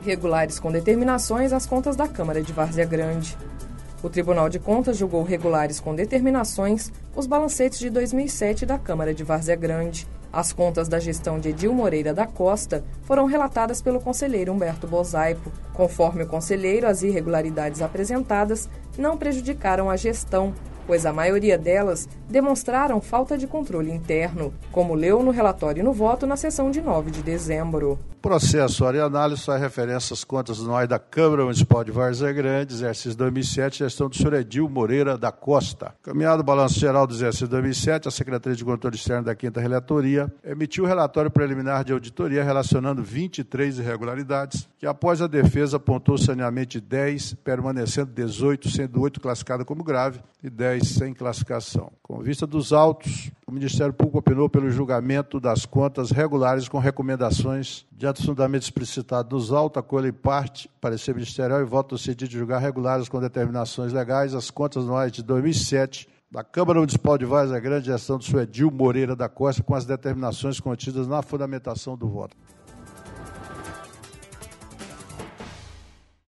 Regulares com determinações as contas da Câmara de Várzea Grande. O Tribunal de Contas julgou regulares com determinações os balancetes de 2007 da Câmara de Várzea Grande. As contas da gestão de Edil Moreira da Costa foram relatadas pelo conselheiro Humberto Bosaipo. Conforme o conselheiro, as irregularidades apresentadas não prejudicaram a gestão, pois a maioria delas demonstraram falta de controle interno, como leu no relatório e no voto na sessão de 9 de dezembro. Processo e análise faz referência às contas anuais da Câmara Municipal de Várzea Grande, exercício 2007, gestão do senhor Edil Moreira da Costa. Caminhado o balanço geral do exercício 2007, a Secretaria de Controle Externo da 5ª Relatoria emitiu o relatório preliminar de auditoria relacionando 23 irregularidades, que após a defesa apontou saneamento de 10, permanecendo 18, sendo 8 classificadas como grave e 10 sem classificação. Com vista dos autos, o Ministério Público opinou pelo julgamento das contas regulares com recomendações diante dos fundamentos explicitados nos autos, acolho em parte, parecer ministerial e voto no sentido de julgar regulares com determinações legais as contas anuais de 2007 da Câmara Municipal de Várzea Grande, gestão do senhor Edil Moreira da Costa, com as determinações contidas na fundamentação do voto.